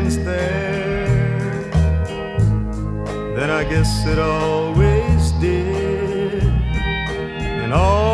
chance there than I guess it always did. And all